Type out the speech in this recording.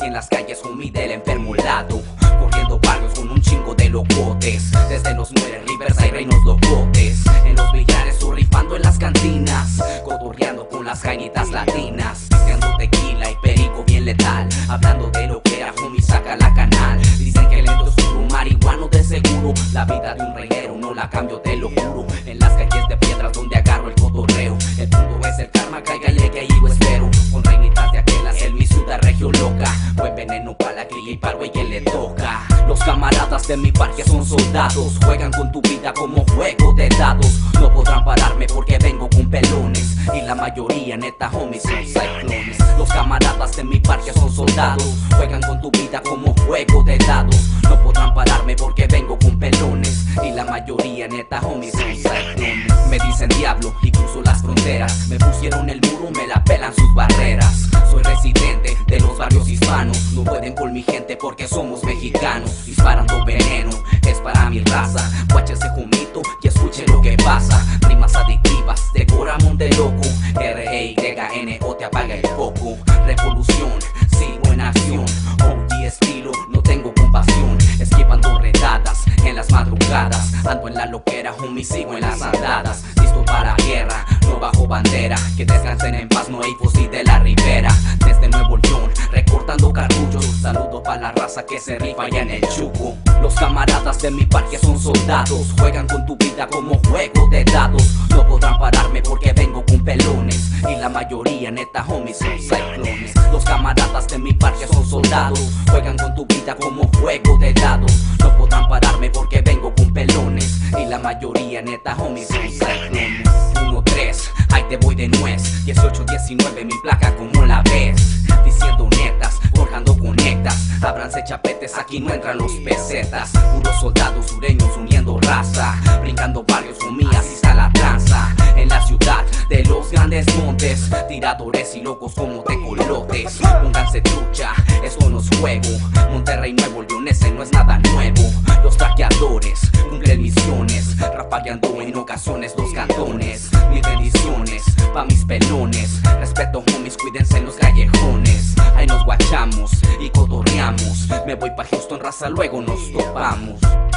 en las calles, homie, del enfermo lado, corriendo barrios con un chingo de locotes. Desde los mueres, Riverside, reinos locotes. En los billares o rifando en las cantinas, cotorreando con las jainitas latinas, pisteando tequila y perico bien letal, hablando de lo que era, homie, saca la canal. Dicen que lento es puro marihuano de seguro. La vida de un reguero no la cambio, te lo juro. En las calles de piedras donde agarro el cotorreo, el punto es el karma, cáigale que ahí yo espero. Con reinitas de aquelas en mi ciudad regio loca, buen veneno para la cría y para el que le toca. Los camaradas de mi parque son soldados, juegan con tu vida como juego de dados. No podrán pararme porque vengo con pelones, y la mayoría neta homies son ciclones. Los camaradas de mi parque son soldados, juegan con tu vida como juego de dados. No podrán pararme porque vengo con pelones, y la mayoría neta homies son ciclones. Me dicen diablo y cruzo las fronteras, me pusieron el muro, me la pelan sus barreras. Soy residente de los barrios hispanos, no pueden con mi gente porque somos mexicanos. Disparando veneno, es para mi raza. Guache ese jumito y escuche lo que pasa. Rimas adictivas de Coramón de loco. R-E-Y-N-O te apaga el foco. Revolución, sigo en acción. OG estilo, no tengo compasión. Esquivando redadas en las madrugadas. Ando en la loquera, homie, sigo en las andadas. Listo para guerra, no bajo bandera. Que descansen en paz, no hay fusil de la ribera. Desde Nuevo León, recortando cartuchos. Saludo para la raza que se rifa allá en el Chuco. Los camaradas de mi parque son soldados, juegan con tu vida como juego de dados. No podrán pararme porque vengo con pelones, y la mayoría neta homies son ciclones. Los camaradas de mi parque son soldados, juegan con tu vida como juego de dados. No podrán pararme porque vengo con pelones, y la mayoría neta homies son ciclones. 1-3, ahí te voy de nuez. 18-19 mi placa como la ves. Diciendo netas, forjando conectas. Ábranse chapetes, aquí no entran los pesetas. Puros soldados sureños uniendo raza, brincando barrios con mí, así está la tranza. En la ciudad de los grandes montes, tiradores y locos como tecolotes. Pónganse trucha, esto no es juego. Monterrey, Nuevo León, ese no es nada nuevo. Los traqueadores cumplen misiones, rapagueando en ocasiones los cantones. Mis bendiciones pa' mis pelones, respeto homies, cuídense en los callejones. Ahí nos guachamos y cotorreamos. Me voy pa' Houston, raza, luego nos topamos.